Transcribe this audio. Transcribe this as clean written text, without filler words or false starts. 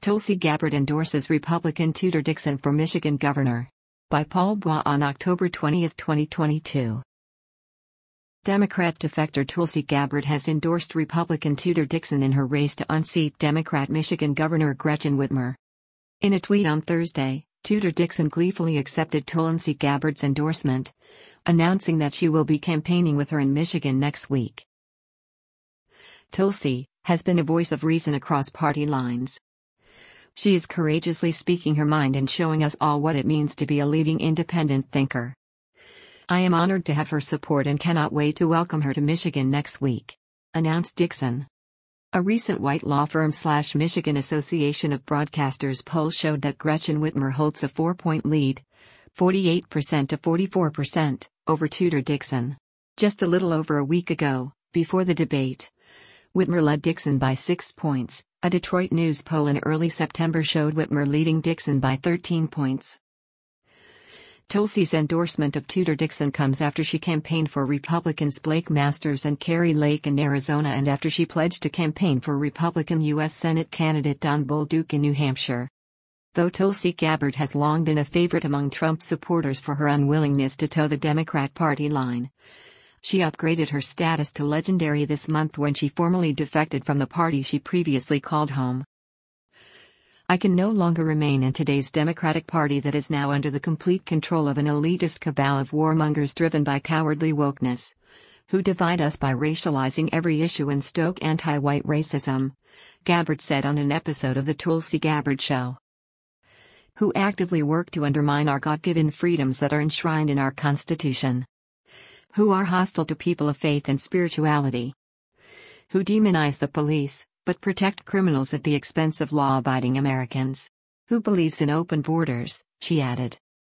Tulsi Gabbard endorses Republican Tudor Dixon for Michigan governor. By Paul Bois on October 20, 2022. Democrat defector Tulsi Gabbard has endorsed Republican Tudor Dixon in her race to unseat Democrat Michigan Governor Gretchen Whitmer. In a tweet on Thursday, Tudor Dixon gleefully accepted Tulsi Gabbard's endorsement, announcing that she will be campaigning with her in Michigan next week. Tulsi has been a voice of reason across party lines. She is courageously speaking her mind and showing us all what it means to be a leading independent thinker. I am honored to have her support and cannot wait to welcome her to Michigan next week, announced Dixon. A recent White law firm/Michigan Association of Broadcasters poll showed that Gretchen Whitmer holds a 4-point lead, 48% to 44%, over Tudor Dixon. Just a little over a week ago, before the debate, Whitmer led Dixon by 6 points. A Detroit News poll in early September showed Whitmer leading Dixon by 13 points. Tulsi's endorsement of Tudor Dixon comes after she campaigned for Republicans Blake Masters and Kari Lake in Arizona and after she pledged to campaign for Republican U.S. Senate candidate Don Bolduc in New Hampshire. Though Tulsi Gabbard has long been a favorite among Trump supporters for her unwillingness to toe the Democrat Party line, she upgraded her status to legendary this month when she formally defected from the party she previously called home. I can no longer remain in today's Democratic Party that is now under the complete control of an elitist cabal of warmongers driven by cowardly wokeness, who divide us by racializing every issue and stoke anti-white racism, Gabbard said on an episode of The Tulsi Gabbard Show. Who actively work to undermine our God-given freedoms that are enshrined in our Constitution. Who are hostile to people of faith and spirituality. Who demonize the police, but protect criminals at the expense of law-abiding Americans. Who believes in open borders, she added.